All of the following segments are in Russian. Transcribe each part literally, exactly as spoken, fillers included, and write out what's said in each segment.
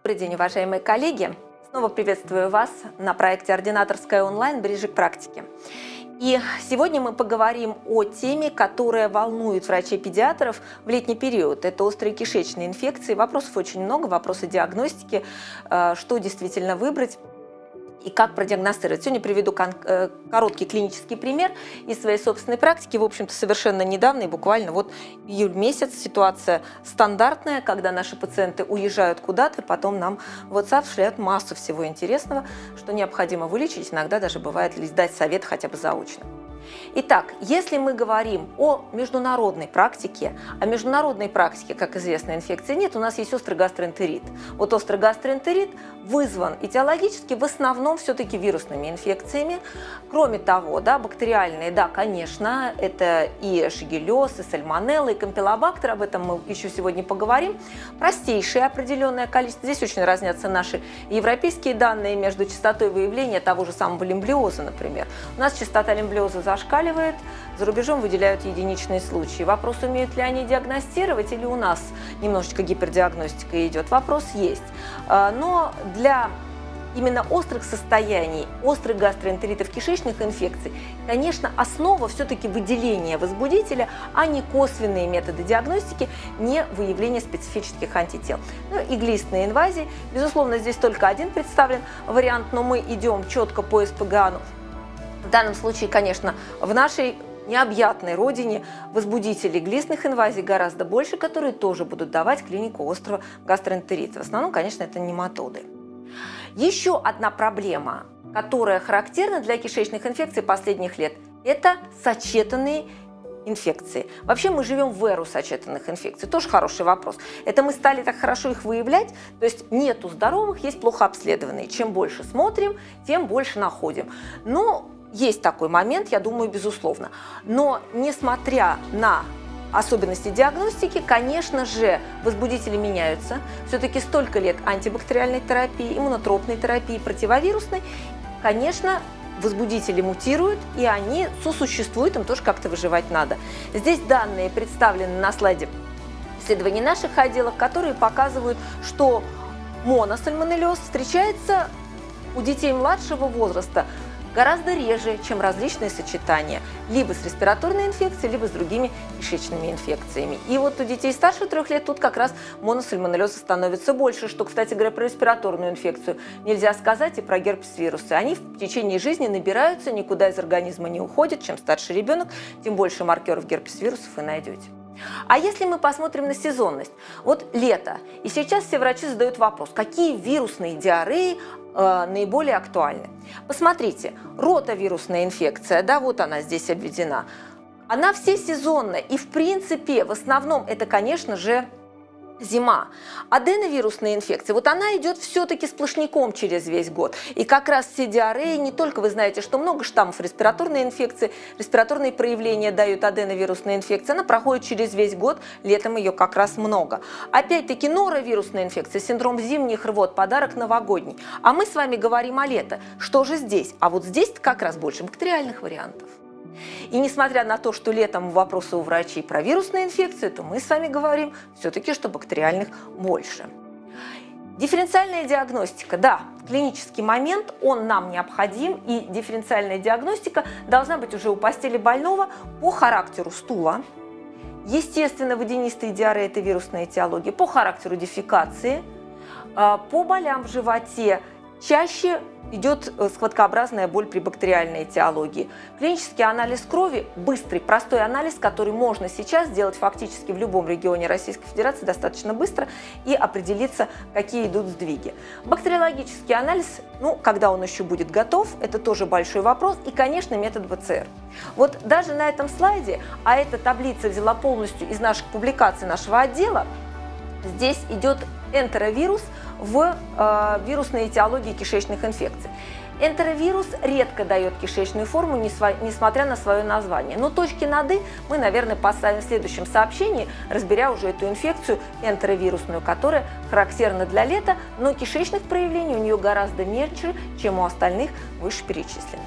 Добрый день, уважаемые коллеги! Снова приветствую вас на проекте «Ординаторская онлайн. Ближе к практике». И сегодня мы поговорим о теме, которая волнует врачей-педиатров в летний период. Это острые кишечные инфекции. Вопросов очень много, вопросы диагностики, что действительно выбрать и как продиагностировать. Сегодня приведу короткий клинический пример из своей собственной практики. В общем-то, совершенно недавно, и буквально вот июль месяц, ситуация стандартная, когда наши пациенты уезжают куда-то, потом нам в WhatsApp шлют массу всего интересного, что необходимо вылечить, иногда даже бывает дать совет хотя бы заочно. Итак, если мы говорим о международной практике, а международной практике, как известно, инфекции нет, у нас есть острый гастроэнтерит. Вот острый гастроэнтерит вызван этиологически в основном все-таки вирусными инфекциями. Кроме того, да, бактериальные, да, конечно, это и шигеллез, и сальмонелла, и кампилобактер, об этом мы еще сегодня поговорим. Простейшее определенное количество. Здесь очень разнятся наши европейские данные между частотой выявления того же самого лимблиоза, например. У нас частота лимблиоза зашкаливает, за рубежом выделяют единичные случаи. Вопрос, умеют ли они диагностировать, или у нас немножечко гипердиагностика идет, вопрос есть. Но для именно острых состояний, острых гастроэнтеритов, кишечных инфекций, конечно, основа все-таки выделения возбудителя, а не косвенные методы диагностики, не выявление специфических антител. Ну и глистные инвазии. Безусловно, здесь только один представлен вариант, но мы идем четко по СПГАНу. В данном случае, конечно, в нашей необъятной родине возбудителей глистных инвазий гораздо больше, которые тоже будут давать клинику острого гастроэнтерита. В основном, конечно, это нематоды. Еще одна проблема, которая характерна для кишечных инфекций последних лет, это сочетанные инфекции. Вообще мы живем в эру сочетанных инфекций. Тоже хороший вопрос. Это мы стали так хорошо их выявлять, то есть нету здоровых, есть плохо обследованные. Чем больше смотрим, тем больше находим. Но есть такой момент, я думаю, безусловно. Но несмотря на особенности диагностики, конечно же, возбудители меняются. Все-таки столько лет антибактериальной терапии, иммунотропной терапии, противовирусной. Конечно, возбудители мутируют, и они сосуществуют, им тоже как-то выживать надо. Здесь данные представлены на слайде исследований наших отделов, которые показывают, что моносальмонеллез встречается у детей младшего возраста гораздо реже, чем различные сочетания, либо с респираторной инфекцией, либо с другими кишечными инфекциями. И вот у детей старше трех лет тут как раз моносальмонеллеза становится больше, что, кстати говоря, про респираторную инфекцию нельзя сказать, и про герпес-вирусы. Они в течение жизни набираются, никуда из организма не уходят. Чем старше ребенок, тем больше маркеров герпес-вирусов вы найдете. А если мы посмотрим на сезонность, вот лето, и сейчас все врачи задают вопрос, какие вирусные диареи э, наиболее актуальны. Посмотрите, ротавирусная инфекция, да, вот она здесь обведена, она всесезонная, и в принципе, в основном это, конечно же, зима. Аденовирусная инфекция, вот она идет все-таки сплошняком через весь год. И как раз все диареи, не только вы знаете, что много штаммов респираторной инфекции, респираторные проявления дают аденовирусная инфекция, она проходит через весь год, летом ее как раз много. Опять-таки норовирусная инфекция, синдром зимних рвот, подарок новогодний. А мы с вами говорим о лето. Что же здесь? А вот здесь как раз больше бактериальных вариантов. И несмотря на то, что летом вопросы у врачей про вирусные инфекции, то мы с вами говорим все-таки, что бактериальных больше. Дифференциальная диагностика, да, клинический момент, он нам необходим, и дифференциальная диагностика должна быть уже у постели больного по характеру стула. Естественно, водянистые диареи – это вирусная этиология, по характеру дефекации, по болям в животе. Чаще идет схваткообразная боль при бактериальной этиологии. Клинический анализ крови – быстрый, простой анализ, который можно сейчас сделать фактически в любом регионе Российской Федерации достаточно быстро и определиться, какие идут сдвиги. Бактериологический анализ, ну, когда он еще будет готов, это тоже большой вопрос. И, конечно, метод БЦР. Вот даже на этом слайде, а эта таблица взяла полностью из наших публикаций нашего отдела, здесь идет энтеровирус в э, вирусной этиологии кишечных инфекций. Энтеровирус редко дает кишечную форму, несмотря на свое название. Но точки над «и» мы, наверное, поставим в следующем сообщении, разберя уже эту инфекцию энтеровирусную, которая характерна для лета, но кишечных проявлений у нее гораздо меньше, чем у остальных вышеперечисленных.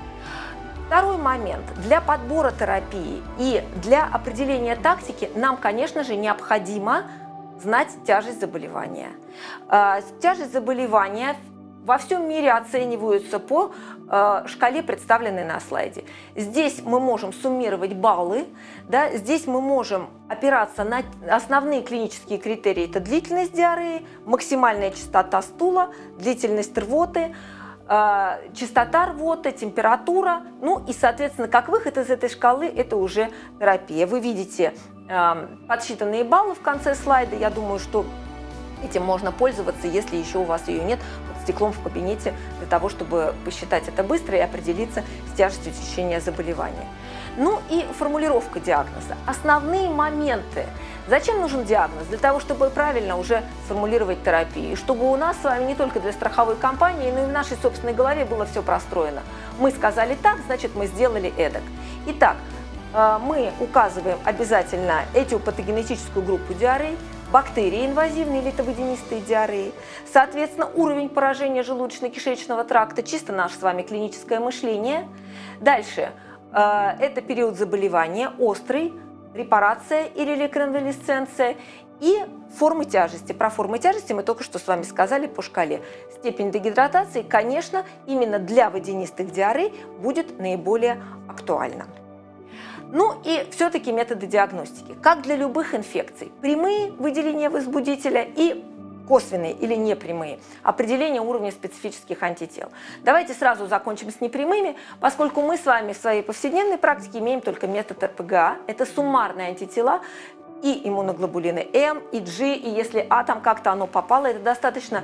Второй момент. Для подбора терапии и для определения тактики нам, конечно же, необходимо знать тяжесть заболевания. Э, тяжесть заболевания во всем мире оцениваются по э, шкале, представленной на слайде. Здесь мы можем суммировать баллы, да, здесь мы можем опираться на основные клинические критерии. Это длительность диареи, максимальная частота стула, длительность рвоты, э, частота рвоты, температура. Ну и, соответственно, как выход из этой шкалы, это уже терапия. Вы видите э, подсчитанные баллы в конце слайда. Я думаю, что этим можно пользоваться, если еще у вас ее нет, под стеклом в кабинете, для того, чтобы посчитать это быстро и определиться с тяжестью течения заболевания. Ну и формулировка диагноза. Основные моменты. Зачем нужен диагноз? Для того, чтобы правильно уже сформулировать терапию. И чтобы у нас с вами не только для страховой компании, но и в нашей собственной голове было все простроено. Мы сказали так, значит мы сделали эдак. Итак, мы указываем обязательно этиопатогенетическую группу диарей, бактерии инвазивные или водянистые диареи, соответственно, уровень поражения желудочно-кишечного тракта, чисто наше с вами клиническое мышление. Дальше, э, это период заболевания, острый, репарация или реконвалесценция и формы тяжести. Про формы тяжести мы только что с вами сказали по шкале. Степень дегидратации, конечно, именно для водянистых диарей будет наиболее актуальна. Ну и все-таки методы диагностики. Как для любых инфекций, прямые выделения возбудителя и косвенные или непрямые, определение уровня специфических антител. Давайте сразу закончим с непрямыми, поскольку мы с вами в своей повседневной практике имеем только метод эр пэ гэ а. Это суммарные антитела и иммуноглобулины М, и G, и если А там как-то оно попало, это достаточно,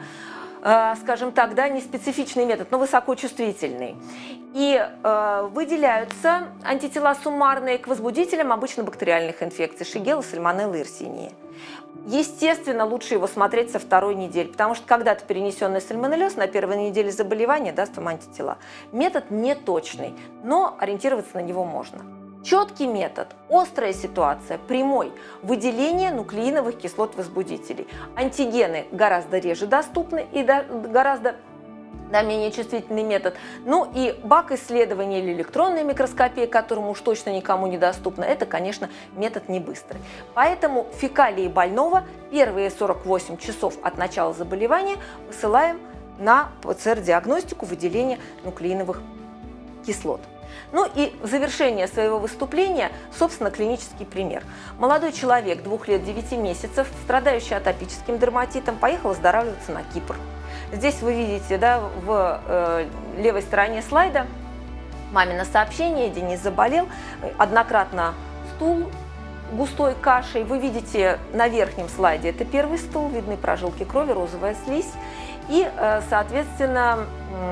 э, скажем так, да, неспецифичный метод, но высокочувствительный. И э, выделяются антитела суммарные к возбудителям обычно бактериальных инфекций, шигелла, сальмонеллы, yersinia. Естественно, лучше его смотреть со второй недели, потому что когда-то перенесенный сальмонеллез на первой неделе заболевания даст вам антитела. Метод не точный, но ориентироваться на него можно. Четкий метод, острая ситуация, прямой, выделение нуклеиновых кислот возбудителей. Антигены гораздо реже доступны и до, гораздо да, менее чувствительный метод. Ну и бак исследования или электронная микроскопия, которому уж точно никому не доступна, это, конечно, метод не быстрый. Поэтому фекалии больного первые сорок восемь часов от начала заболевания высылаем на пэ цэ эр-диагностику выделения нуклеиновых кислот. Ну и в завершение своего выступления, собственно, клинический пример. Молодой человек, двух лет девяти месяцев, страдающий атопическим дерматитом, поехал оздоравливаться на Кипр. Здесь вы видите, да, в э, левой стороне слайда мамино сообщение: Денис заболел, однократно стул густой кашей. Вы видите на верхнем слайде, это первый стул, видны прожилки крови, розовая слизь. И, соответственно,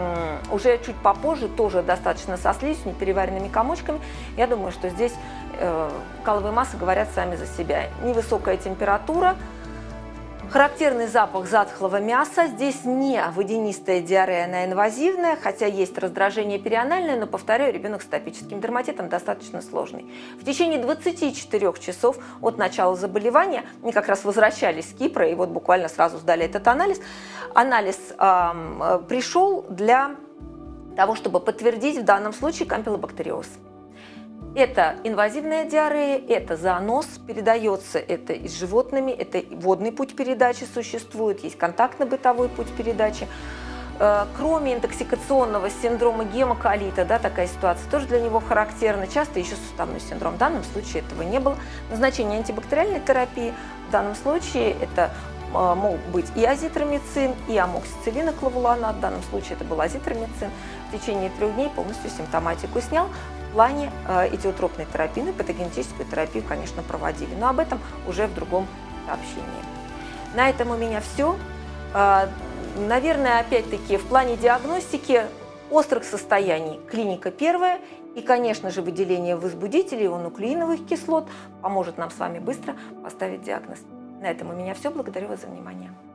уже чуть попозже, тоже достаточно со слизью, непереваренными комочками, я думаю, что здесь каловые массы говорят сами за себя. Невысокая температура, характерный запах затхлого мяса. Здесь не водянистая диарея, она инвазивная, хотя есть раздражение перианальное, но, повторяю, ребенок с атопическим дерматитом достаточно сложный. В течение двадцати четырёх часов от начала заболевания, мы как раз возвращались с Кипра и вот буквально сразу сдали этот анализ, анализ э, пришел для того, чтобы подтвердить в данном случае кампилобактериоз. Это инвазивная диарея, это зоонос, передается это и с животными, это водный путь передачи существует, есть контактно-бытовой путь передачи. Кроме интоксикационного синдрома гемоколита, да, такая ситуация тоже для него характерна, часто еще суставной синдром. В данном случае этого не было. Назначение антибактериальной терапии в данном случае это мог быть и азитромицин, и амоксициллиноклавулонат. В данном случае это был азитромицин. В течение трех дней полностью симптоматику снял. В плане этиотропной терапии, ну и патогенетическую терапию, конечно, проводили. Но об этом уже в другом сообщении. На этом у меня все. Наверное, опять-таки, в плане диагностики острых состояний клиника первая. И, конечно же, выделение возбудителей у нуклеиновых кислот поможет нам с вами быстро поставить диагноз. На этом у меня все. Благодарю вас за внимание.